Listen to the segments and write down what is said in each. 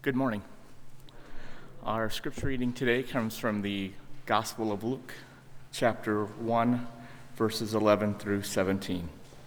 Good morning. Our scripture reading today comes from the Gospel of Luke, chapter 1, verses 11 through 17.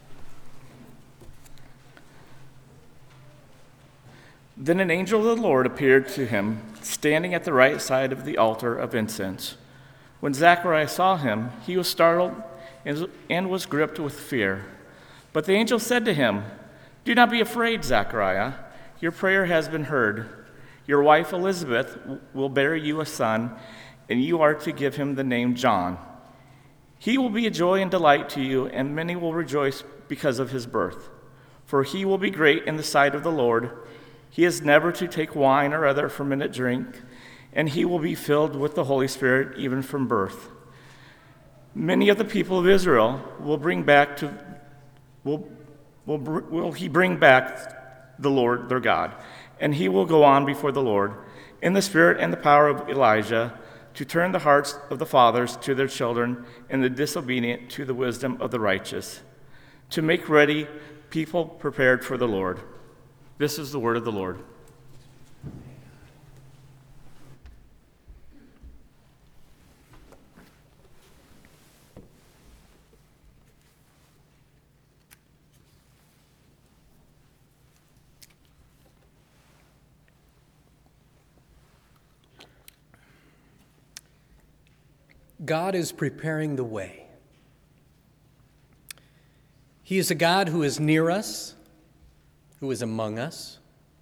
Then an angel of the Lord appeared to him, standing at the right side of the altar of incense. When Zacharias saw him, he was startled and was gripped with fear. But the angel said to him, "Do not be afraid, Zachariah. Your prayer has been heard. Your wife Elizabeth will bear you a son, and you are to give him the name John. He will be a joy and delight to you, and many will rejoice because of his birth. For he will be great in the sight of the Lord. He is never to take wine or other fermented drink, and he will be filled with the Holy Spirit even from birth. Many of the people of Israel will bring back the Lord their God, and he will go on before the Lord in the spirit and the power of Elijah to turn the hearts of the fathers to their children and the disobedient to the wisdom of the righteous, to make ready people prepared for the Lord." This is the word of the Lord. God is preparing the way. He is a God who is near us, who is among us.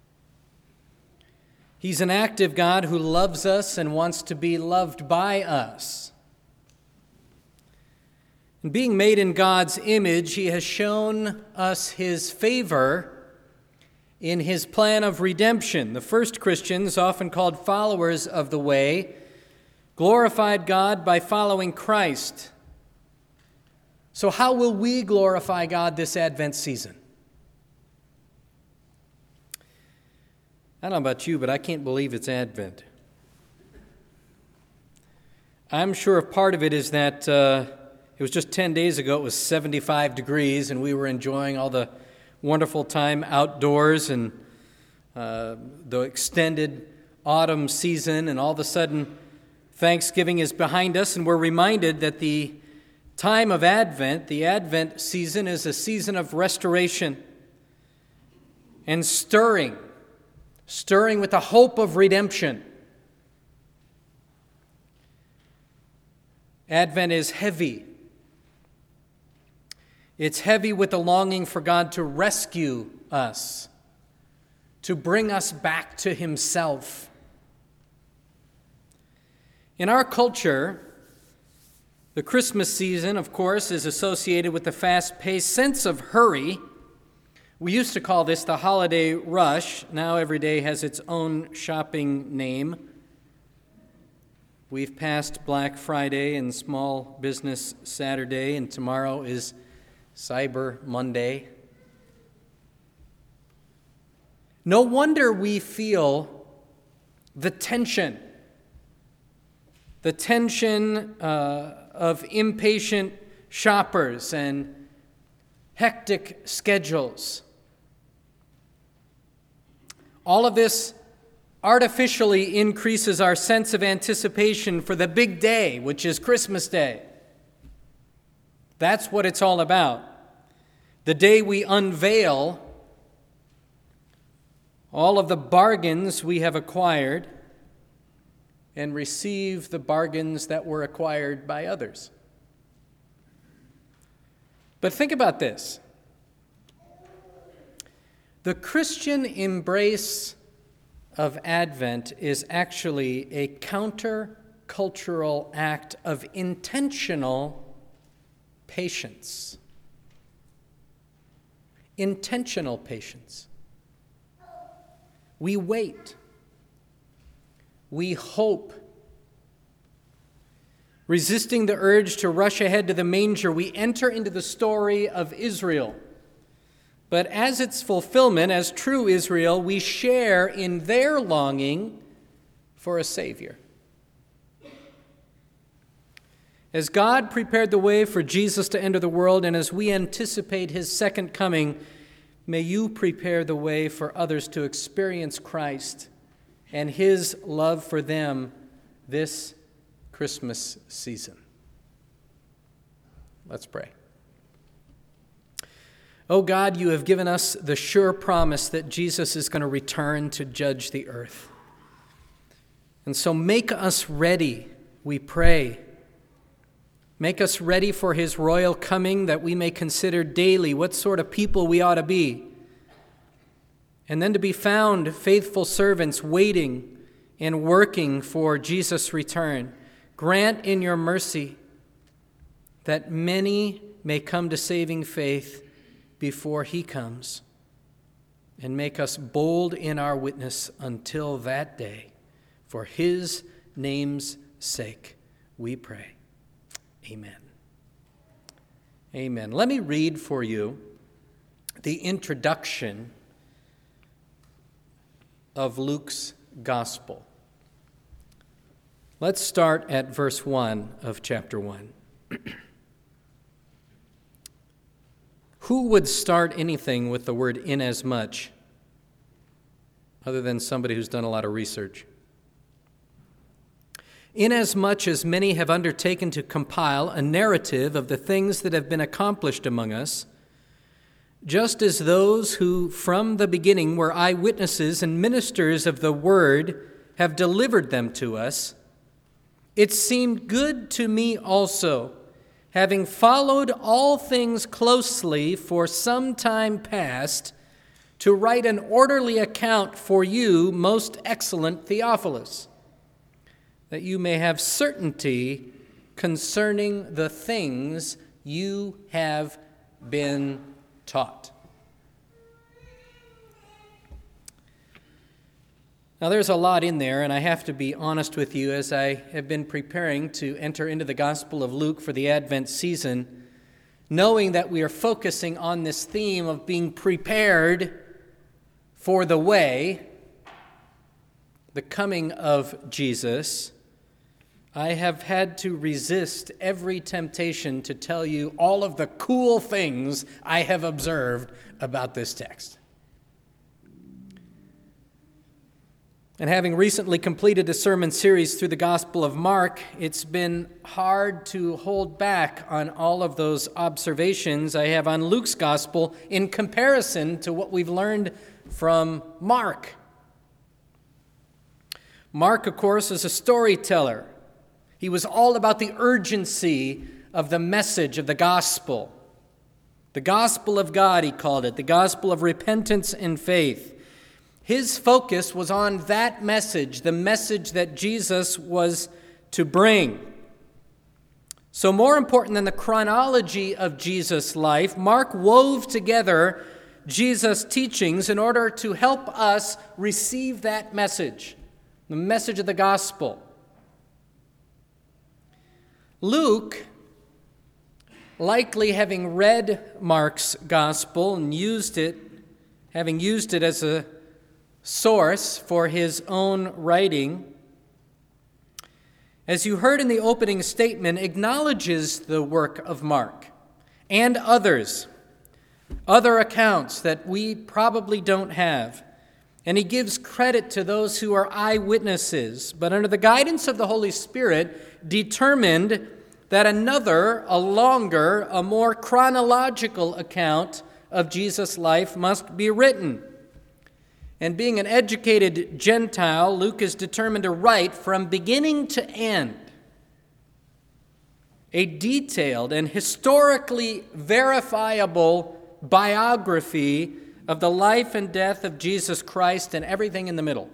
He's an active God who loves us and wants to be loved by us. And being made in God's image, he has shown us his favor in his plan of redemption. The first Christians, often called followers of the way, glorified God by following Christ. So how will we glorify God this Advent season? I don't know about you, but I can't believe it's Advent. I'm sure part of it is that it was just 10 days ago, it was 75 degrees, and we were enjoying all the wonderful time outdoors and the extended autumn season, and all of a sudden Thanksgiving is behind us, and we're reminded that the time of Advent, the Advent season, is a season of restoration and stirring with the hope of redemption. Advent is heavy. It's heavy with the longing for God to rescue us, to bring us back to himself. In our culture, the Christmas season, of course, is associated with the fast-paced sense of hurry. We used to call this the holiday rush. Now every day has its own shopping name. We've passed Black Friday and Small Business Saturday, and tomorrow is Cyber Monday. No wonder we feel the tension of impatient shoppers and hectic schedules. All of this artificially increases our sense of anticipation for the big day, which is Christmas Day. That's what it's all about. The day we unveil all of the bargains we have acquired and receive the bargains that were acquired by others. But think about this. The Christian embrace of Advent is actually a counter-cultural act of intentional patience. Intentional patience. We wait. We hope. Resisting the urge to rush ahead to the manger, we enter into the story of Israel. But as its fulfillment, as true Israel, we share in their longing for a Savior. As God prepared the way for Jesus to enter the world, and as we anticipate his second coming, may you prepare the way for others to experience Christ and his love for them this Christmas season. Let's pray. Oh God, you have given us the sure promise that Jesus is going to return to judge the earth. And so make us ready, we pray. Make us ready for his royal coming, that we may consider daily what sort of people we ought to be. And then to be found faithful servants waiting and working for Jesus' return. Grant in your mercy that many may come to saving faith before he comes, and make us bold in our witness until that day. For his name's sake, we pray. Amen. Amen. Let me read for you the introduction of Luke's gospel. Let's start at verse 1 of chapter 1. Who would start anything with the word inasmuch other than somebody who's done a lot of research? Inasmuch as many have undertaken to compile a narrative of the things that have been accomplished among us, just as those who from the beginning were eyewitnesses and ministers of the word have delivered them to us, it seemed good to me also, having followed all things closely for some time past, to write an orderly account for you, most excellent Theophilus, that you may have certainty concerning the things you have been taught. Now, there's a lot in there, and I have to be honest with you, as I have been preparing to enter into the Gospel of Luke for the Advent season, knowing that we are focusing on this theme of being prepared for the way, the coming of Jesus, I have had to resist every temptation to tell you all of the cool things I have observed about this text. And having recently completed a sermon series through the Gospel of Mark, it's been hard to hold back on all of those observations I have on Luke's Gospel in comparison to what we've learned from Mark. Mark, of course, is a storyteller. He was all about the urgency of the message of the gospel. The gospel of God, he called it, the gospel of repentance and faith. His focus was on that message, the message that Jesus was to bring. So more important than the chronology of Jesus' life, Mark wove together Jesus' teachings in order to help us receive that message, the message of the gospel. Luke, likely having read Mark's gospel and having used it as a source for his own writing, as you heard in the opening statement, acknowledges the work of Mark and other accounts that we probably don't have. And he gives credit to those who are eyewitnesses, but under the guidance of the Holy Spirit, determined that a longer, a more chronological account of Jesus' life must be written. And being an educated Gentile, Luke is determined to write from beginning to end a detailed and historically verifiable biography of the life and death of Jesus Christ and everything in the middle,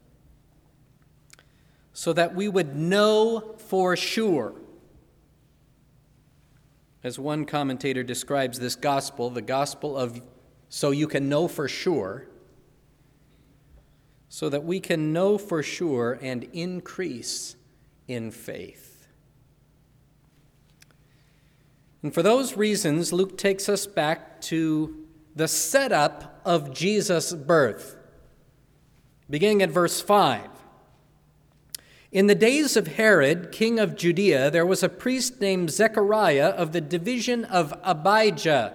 so that we would know for sure. As one commentator describes this gospel, the gospel of so you can know for sure, so that we can know for sure and increase in faith. And for those reasons, Luke takes us back to the setup of Jesus' birth, beginning at verse 5. In the days of Herod, king of Judea, there was a priest named Zechariah of the division of Abijah.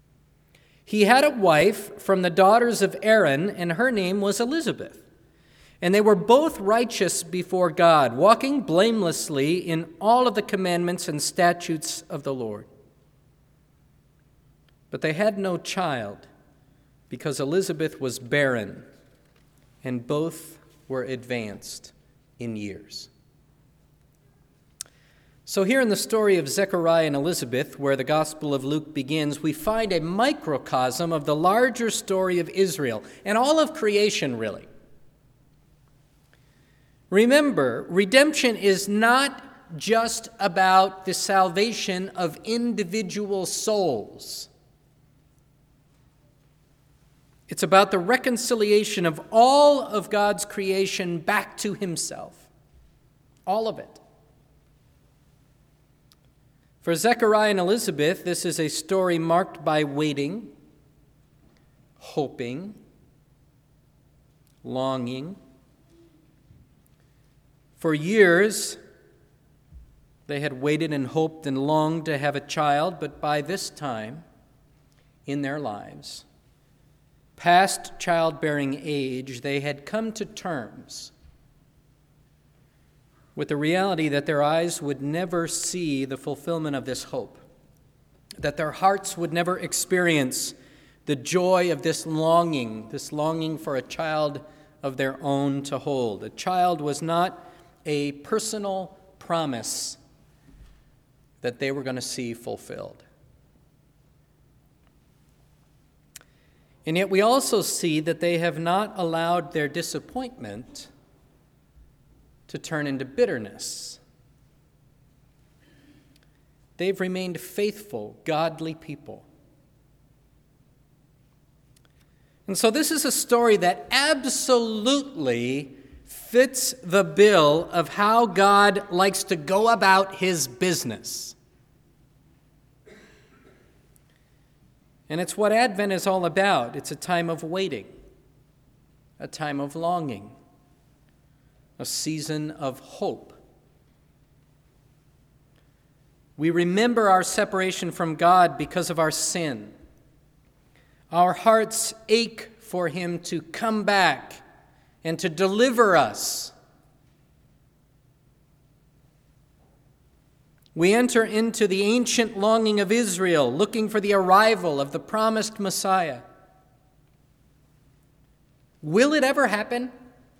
He had a wife from the daughters of Aaron, and her name was Elizabeth. And they were both righteous before God, walking blamelessly in all of the commandments and statutes of the Lord. But they had no child, because Elizabeth was barren, and both were advanced in years. So here in the story of Zechariah and Elizabeth, where the Gospel of Luke begins, we find a microcosm of the larger story of Israel and all of creation, really. Remember, redemption is not just about the salvation of individual souls. It's about the reconciliation of all of God's creation back to himself. All of it. For Zechariah and Elizabeth, this is a story marked by waiting, hoping, longing. For years, they had waited and hoped and longed to have a child, but by this time in their lives, past childbearing age, they had come to terms with the reality that their eyes would never see the fulfillment of this hope, that their hearts would never experience the joy of this longing for a child of their own to hold. A child was not a personal promise that they were going to see fulfilled. And yet we also see that they have not allowed their disappointment to turn into bitterness. They've remained faithful, godly people. And so this is a story that absolutely fits the bill of how God likes to go about his business. And it's what Advent is all about. It's a time of waiting, a time of longing, a season of hope. We remember our separation from God because of our sin. Our hearts ache for him to come back and to deliver us. We enter into the ancient longing of Israel, looking for the arrival of the promised Messiah. Will it ever happen?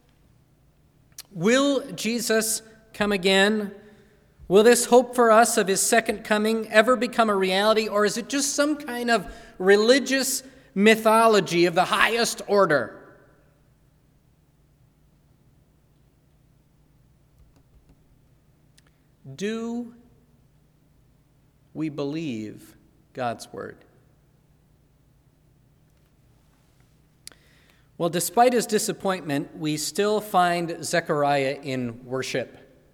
Will Jesus come again? Will this hope for us of his second coming ever become a reality, or is it just some kind of religious mythology of the highest order? Do we believe God's word? Well, despite his disappointment, we still find Zechariah in worship.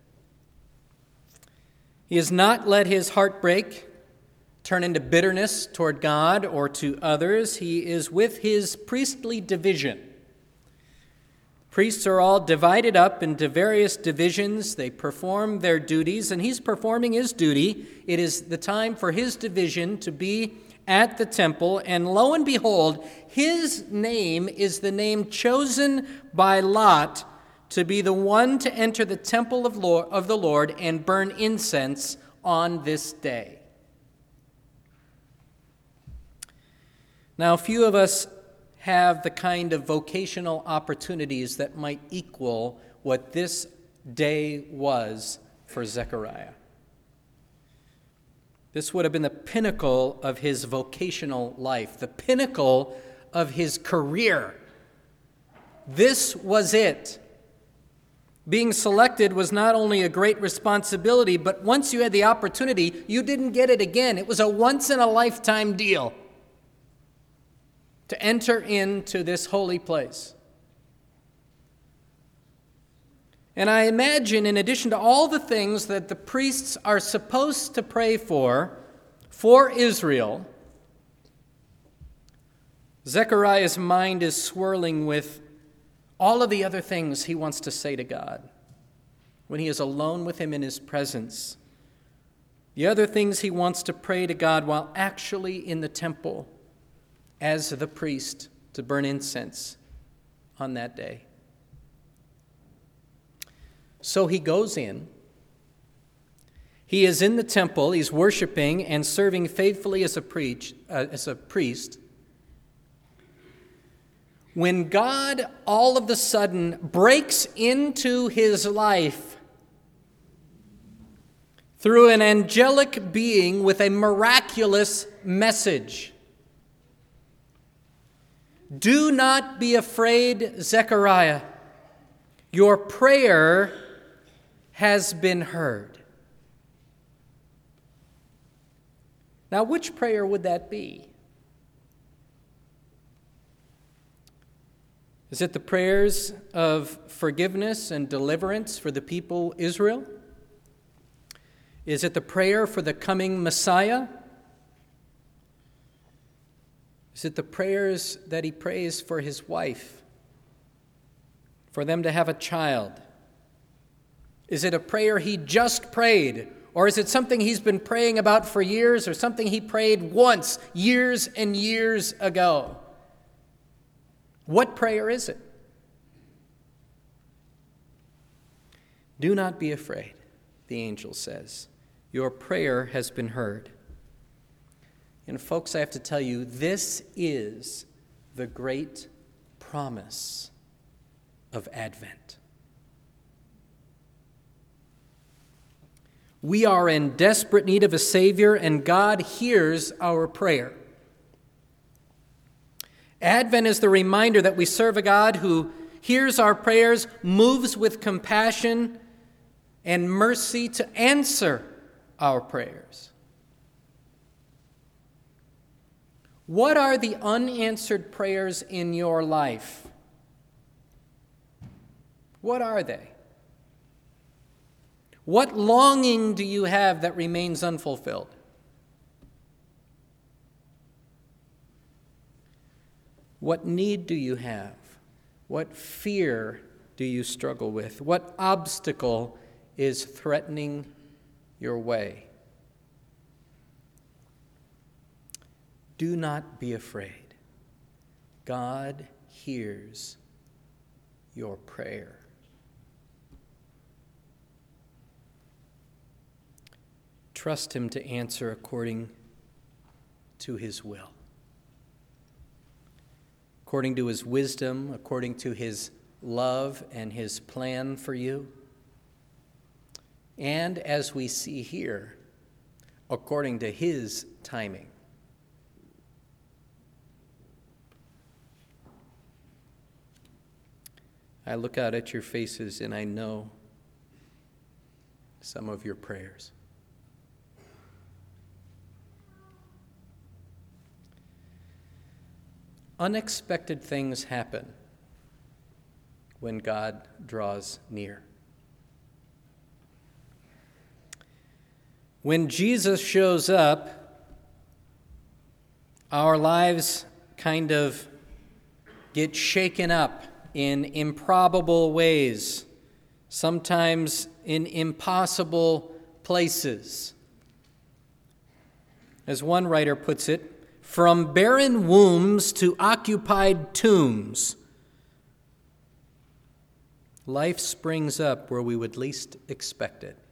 He has not let his heartbreak turn into bitterness toward God or to others. He is with his priestly division. Priests are all divided up into various divisions. They perform their duties, and he's performing his duty. It is the time for his division to be at the temple, and lo and behold, his name is the name chosen by Lot to be the one to enter the temple of the Lord and burn incense on this day. Now, few of us have the kind of vocational opportunities that might equal what this day was for Zechariah. This would have been the pinnacle of his vocational life, the pinnacle of his career. This was it. Being selected was not only a great responsibility, but once you had the opportunity, you didn't get it again. It was a once-in-a-lifetime deal to enter into this holy place. And I imagine, in addition to all the things that the priests are supposed to pray for Israel, Zechariah's mind is swirling with all of the other things he wants to say to God when he is alone with him in his presence. The other things he wants to pray to God while actually in the temple as the priest to burn incense on that day. So he goes in. He is in the temple. He's worshiping and serving faithfully as a priest. When God all of a sudden breaks into his life through an angelic being with a miraculous message. Do not be afraid, Zechariah. Your prayer has been heard. Now, which prayer would that be? Is it the prayers of forgiveness and deliverance for the people Israel? Is it the prayer for the coming Messiah? Is it the prayers that he prays for his wife, for them to have a child? Is it a prayer he just prayed, or is it something he's been praying about for years, or something he prayed once, years and years ago? What prayer is it? Do not be afraid, the angel says. Your prayer has been heard. And folks, I have to tell you, this is the great promise of Advent. We are in desperate need of a Savior, and God hears our prayer. Advent is the reminder that we serve a God who hears our prayers, moves with compassion and mercy to answer our prayers. What are the unanswered prayers in your life? What are they? What longing do you have that remains unfulfilled? What need do you have? What fear do you struggle with? What obstacle is threatening your way? Do not be afraid. God hears your prayer. Trust him to answer according to his will, according to his wisdom, according to his love and his plan for you. And as we see here, according to his timing. I look out at your faces and I know some of your prayers. Unexpected things happen when God draws near. When Jesus shows up, our lives kind of get shaken up in improbable ways, sometimes in impossible places. As one writer puts it, from barren wombs to occupied tombs, life springs up where we would least expect it.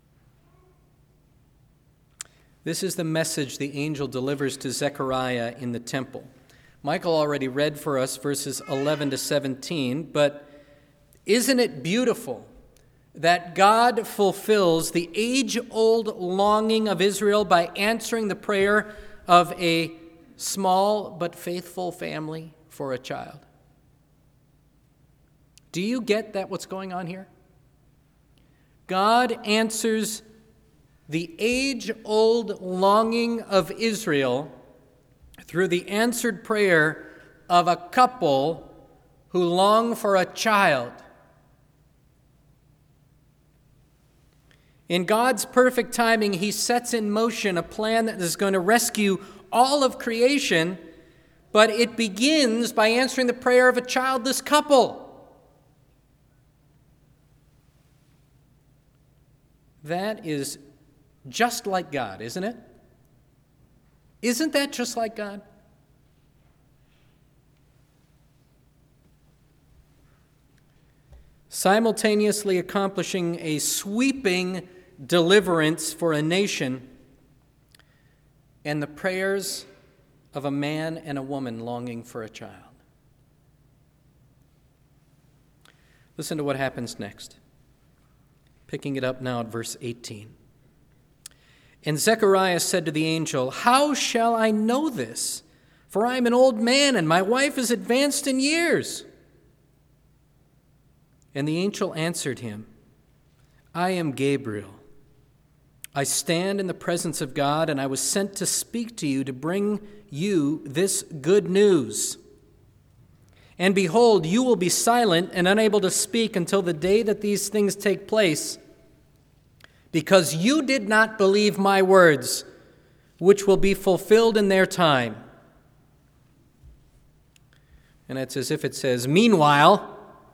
This is the message the angel delivers to Zechariah in the temple. Michael already read for us verses 11 to 17, but isn't it beautiful that God fulfills the age-old longing of Israel by answering the prayer of a small but faithful family for a child? Do you get that what's going on here? God answers the age-old longing of Israel through the answered prayer of a couple who long for a child. In God's perfect timing, he sets in motion a plan that is going to rescue all of creation, but it begins by answering the prayer of a childless couple. That is just like God, isn't it? Isn't that just like God? simultaneously accomplishing a sweeping deliverance for a nation and the prayers of a man and a woman longing for a child. Listen to what happens next. Picking it up now at verse 18. And Zechariah said to the angel, "How shall I know this? For I am an old man, and my wife is advanced in years." And the angel answered him, "I am Gabriel. I stand in the presence of God, and I was sent to speak to you to bring you this good news. And behold, you will be silent and unable to speak until the day that these things take place, because you did not believe my words, which will be fulfilled in their time." And it's as if it says, "Meanwhile,"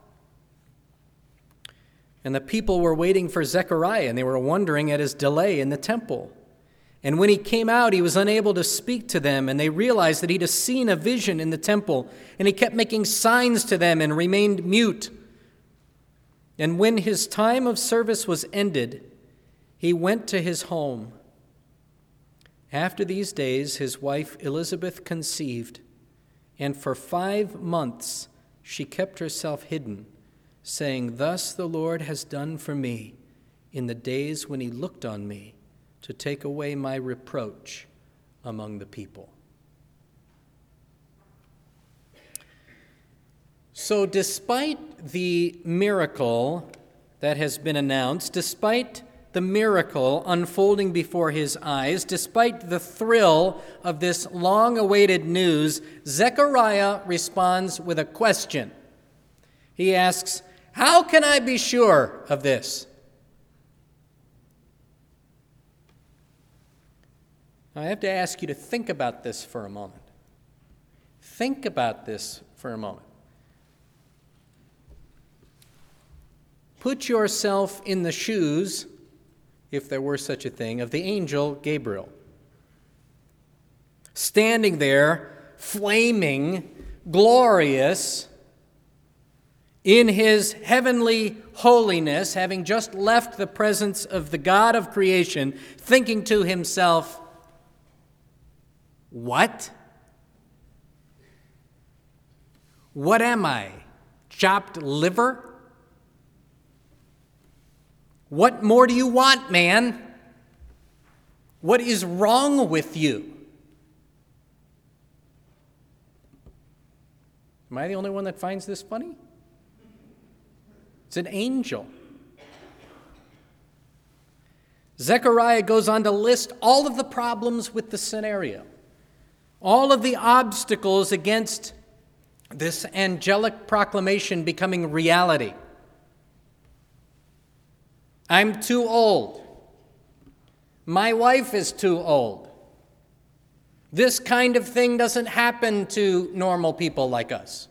and the people were waiting for Zechariah, and they were wondering at his delay in the temple. And when he came out, he was unable to speak to them, and they realized that he'd seen a vision in the temple, and he kept making signs to them and remained mute. And when his time of service was ended, he went to his home. After these days, his wife Elizabeth conceived, and for 5 months she kept herself hidden, saying, "Thus the Lord has done for me in the days when he looked on me to take away my reproach among the people." So despite the miracle that has been announced, despite the miracle unfolding before his eyes, despite the thrill of this long-awaited news, Zechariah responds with a question. He asks, "How can I be sure of this?" Now, I have to ask you to think about this for a moment. Think about this for a moment. Put yourself in the shoes, if there were such a thing, of the angel Gabriel. Standing there, flaming, glorious, in his heavenly holiness, having just left the presence of the God of creation, thinking to himself, "What? What am I? Chopped liver? What more do you want, man? What is wrong with you?" Am I the only one that finds this funny? It's an angel. Zechariah goes on to list all of the problems with the scenario, all of the obstacles against this angelic proclamation becoming reality. I'm too old. My wife is too old. This kind of thing doesn't happen to normal people like us.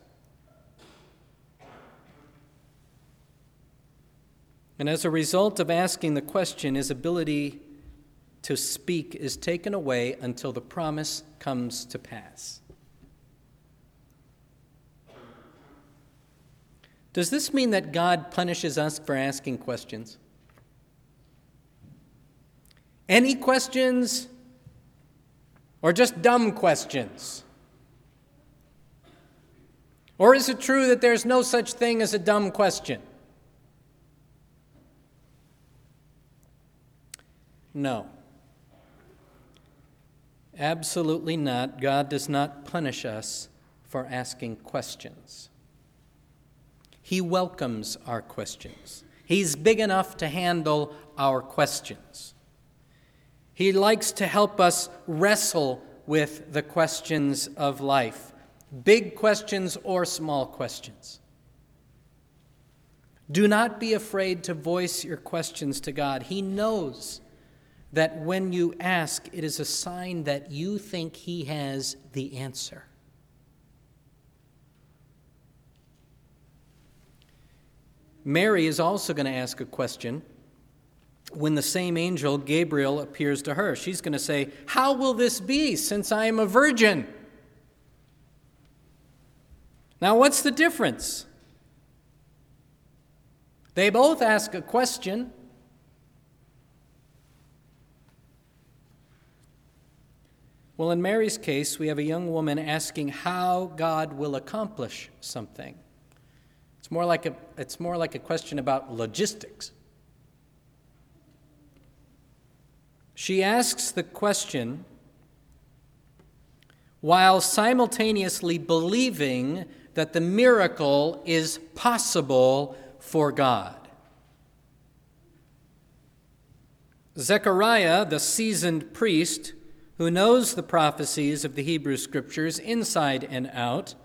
And as a result of asking the question, his ability to speak is taken away until the promise comes to pass. Does this mean that God punishes us for asking questions? Any questions? Or just dumb questions? Or is it true that there's no such thing as a dumb question? No. Absolutely not. God does not punish us for asking questions. He welcomes our questions. He's big enough to handle our questions. He likes to help us wrestle with the questions of life, big questions or small questions. Do not be afraid to voice your questions to God. He knows that when you ask, it is a sign that you think He has the answer. Mary is also going to ask a question when the same angel, Gabriel, appears to her. She's going to say, "How will this be, since I am a virgin?" Now, what's the difference? They both ask a question. Well, in Mary's case, we have a young woman asking how God will accomplish something. It's more like a question about logistics. She asks the question while simultaneously believing that the miracle is possible for God. Zechariah, the seasoned priest who knows the prophecies of the Hebrew Scriptures inside and out,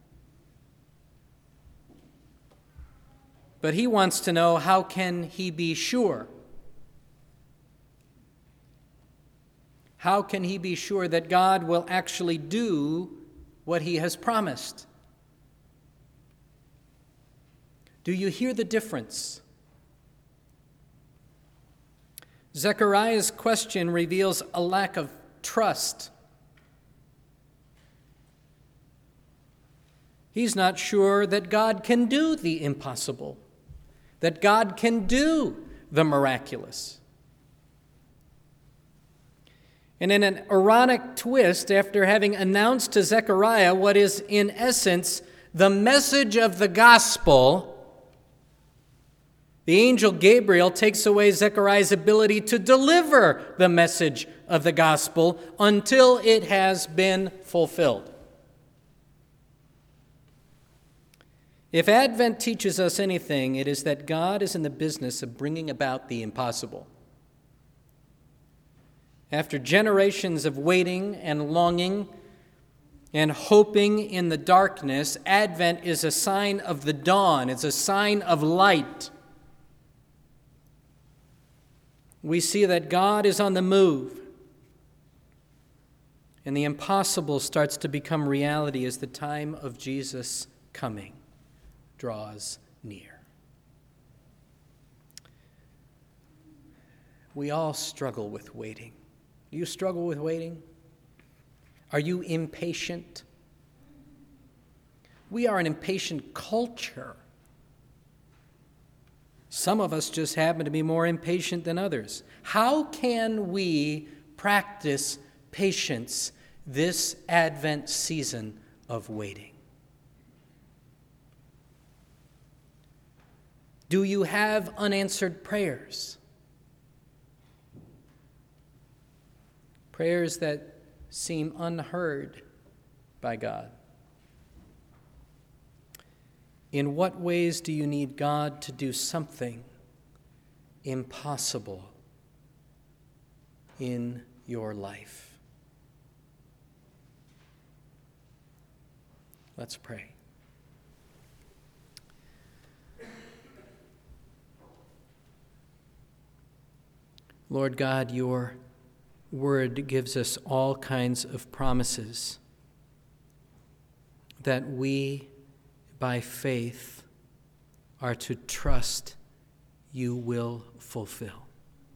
but he wants to know, how can he be sure? How can he be sure that God will actually do what he has promised? Do you hear the difference? Zechariah's question reveals a lack of trust. He's not sure that God can do the impossible, that God can do the miraculous. And in an ironic twist, after having announced to Zechariah what is in essence the message of the gospel, the angel Gabriel takes away Zechariah's ability to deliver the message of the gospel until it has been fulfilled. If Advent teaches us anything, it is that God is in the business of bringing about the impossible. After generations of waiting and longing and hoping in the darkness, Advent is a sign of the dawn. It's a sign of light. We see that God is on the move, and the impossible starts to become reality as the time of Jesus' coming draws near. We all struggle with waiting. Do you struggle with waiting? Are you impatient? We are an impatient culture. Some of us just happen to be more impatient than others. How can we practice patience this Advent season of waiting? Do you have unanswered prayers? Prayers that seem unheard by God? In what ways do you need God to do something impossible in your life? Let's pray. Lord God, your word gives us all kinds of promises that we, by faith, are to trust you will fulfill.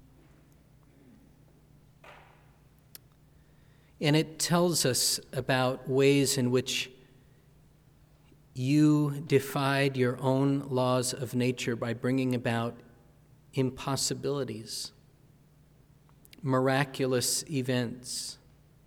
And it tells us about ways in which you defied your own laws of nature by bringing about impossibilities, miraculous events.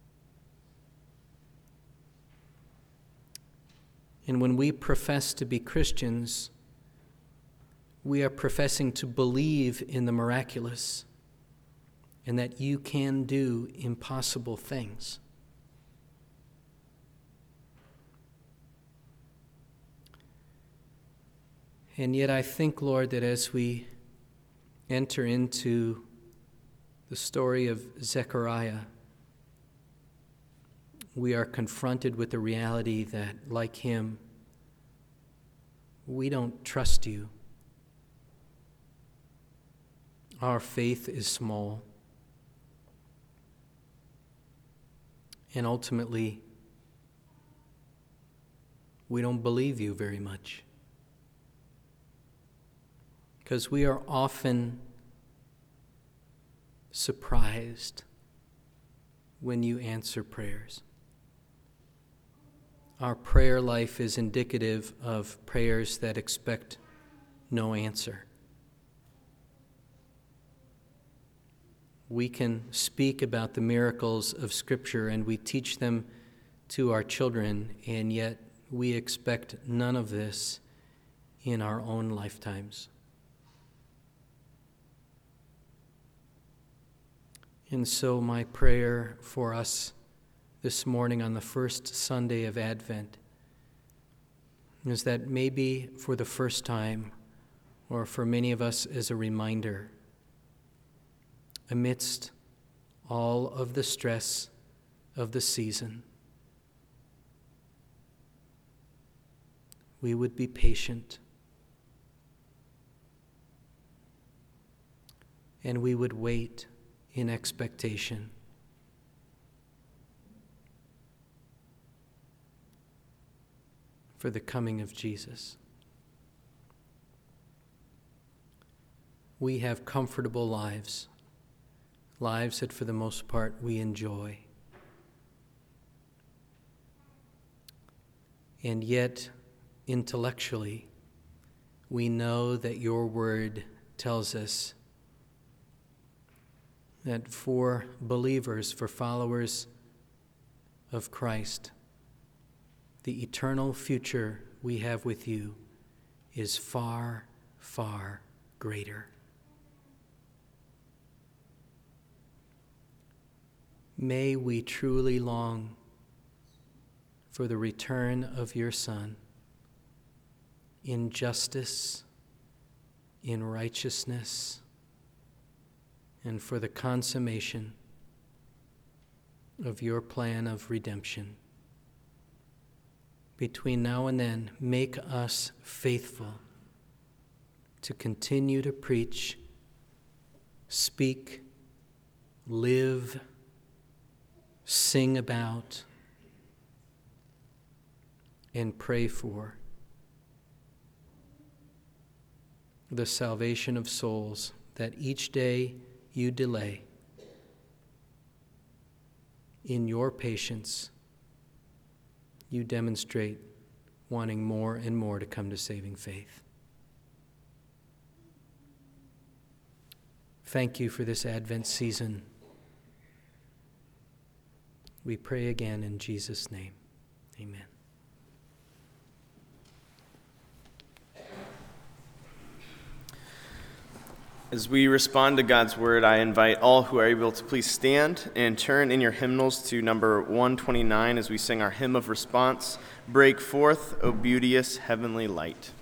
And when we profess to be Christians, we are professing to believe in the miraculous and that you can do impossible things. And yet I think, Lord, that as we enter into the story of Zechariah, we are confronted with the reality that, like him, we don't trust you. Our faith is small. And ultimately, we don't believe you very much. Because we are often surprised when you answer prayers. Our prayer life is indicative of prayers that expect no answer. we can speak about the miracles of Scripture and we teach them to our children, and yet we expect none of this in our own lifetimes. And so my prayer for us this morning on the first Sunday of Advent is that maybe for the first time, or for many of us as a reminder, amidst all of the stress of the season, we would be patient and we would wait in expectation for the coming of Jesus. We have comfortable lives, lives that for the most part we enjoy. And yet, intellectually, we know that your word tells us that for believers, for followers of Christ, the eternal future we have with you is far, far greater. May we truly long for the return of your Son in justice, in righteousness, and for the consummation of your plan of redemption. Between now and then, make us faithful to continue to preach, speak, live, sing about, and pray for the salvation of souls that each day you delay. In your patience, you demonstrate wanting more and more to come to saving faith. Thank you for this Advent season. We pray again in Jesus' name. Amen. As we respond to God's word, I invite all who are able to please stand and turn in your hymnals to number 129 as we sing our hymn of response, Break Forth, O Beauteous Heavenly Light.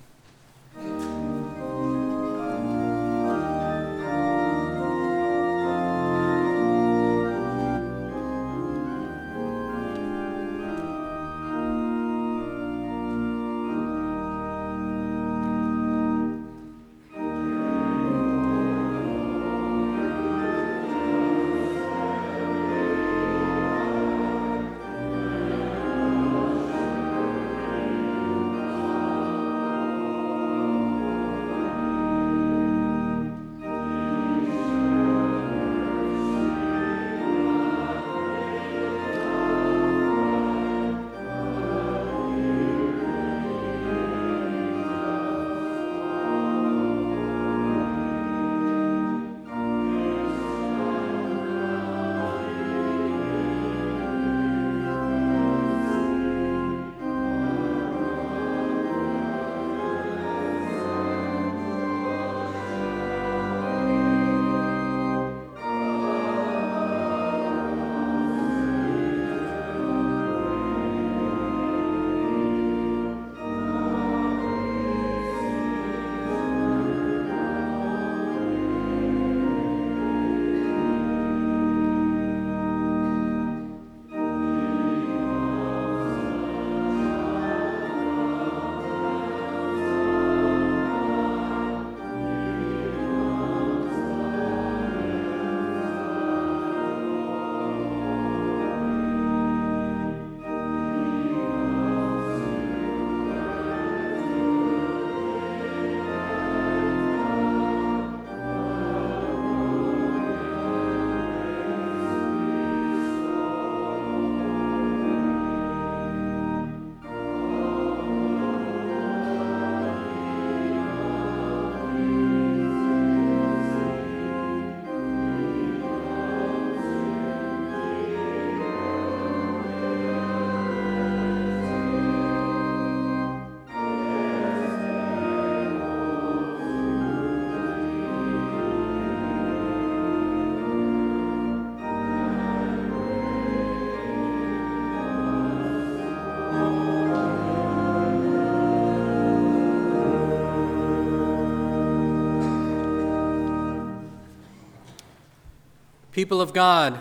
People of God,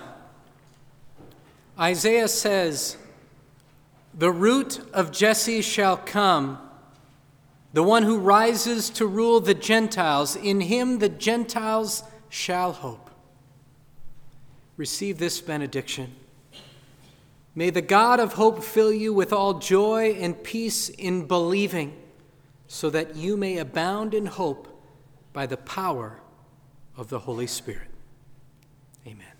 Isaiah says, "The root of Jesse shall come, the one who rises to rule the Gentiles. In him the Gentiles shall hope." Receive this benediction. May the God of hope fill you with all joy and peace in believing, so that you may abound in hope by the power of the Holy Spirit. Amen.